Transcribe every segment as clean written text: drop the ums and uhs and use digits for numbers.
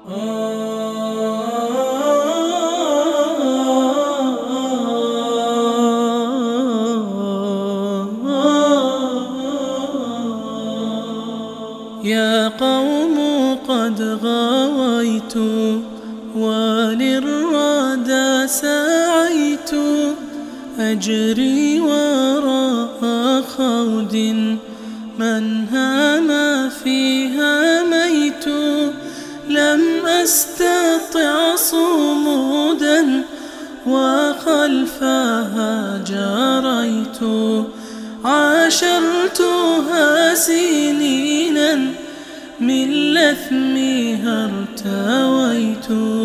يا قوم قد غويت وللردى سعيت أجري وراء خود من هام فيها ميت لم أستطع صمودا وخلفها جريت عاشرتها سنينا من لثمها ارتويت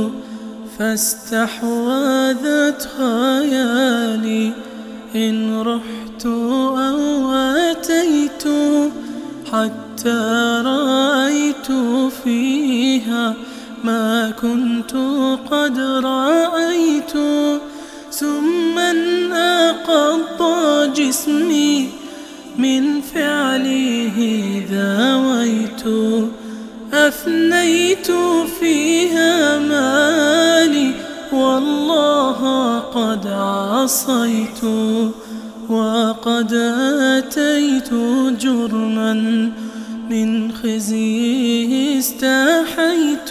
فاستحوذت خيالي إن رحت أو أتيت حتى رأيت فيها ما كنت قد رأيت ثم انقض جسمي من فعله ذويت أفنيت فيها مالي والله قد عصيت وقد أتيت جرما من خزيه استحيت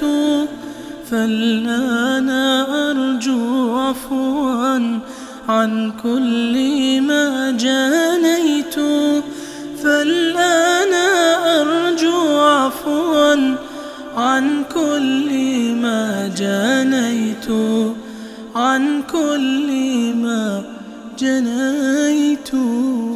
فالآن أرجو عفوا عن كل ما جانيت فالآن أرجو عفوا عن كل ما جانيت عن كل ما جنيت.